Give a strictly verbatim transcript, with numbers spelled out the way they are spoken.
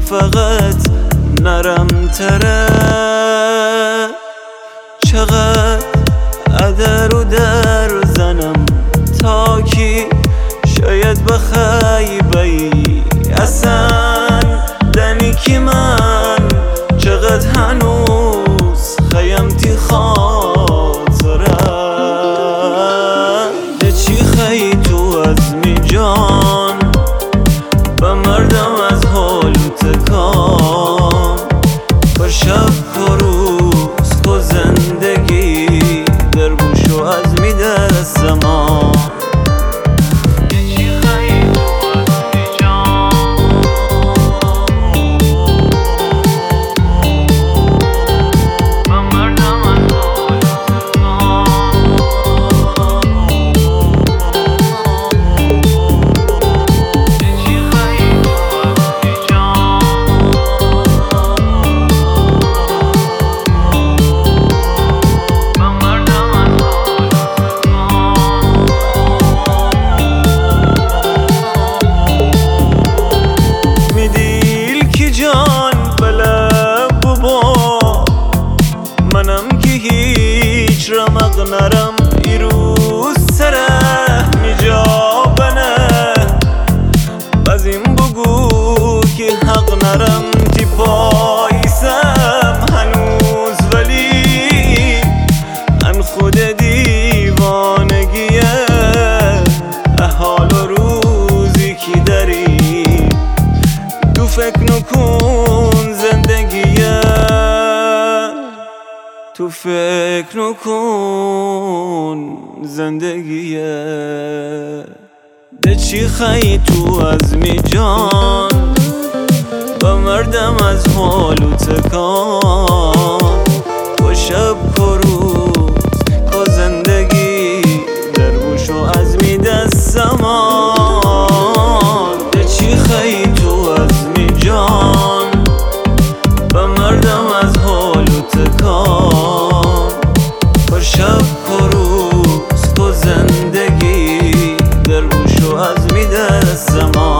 فقط نرم تره. چقدر ادر و در زنم تا کی شاید بخوای بی اصلا دنی که من چقدر هنوز خیم تی خاطره. ده چی خی تو از می جان بمردم از حال و تکان پر شب و روز تو زندگی در بوشو از می دست زمان. منم که هیچ رمق نرم ایروز سره میجا بنه بازیم بگو که حق نرم تی پایسم هنوز ولی ان خود دیوانگیه حال و روزی که داری تو فکر نکن زندگیه تو فکر نکن زندگیه. ده چی خی تو از می جان بمردم از حال و تکان و شب و روز که زندگی در بوشو از می دست زمان. ده چی خی تو از می جان بمردم از حال و تکان پر شب و روز تو زندگی در بوشو از می دست زمان.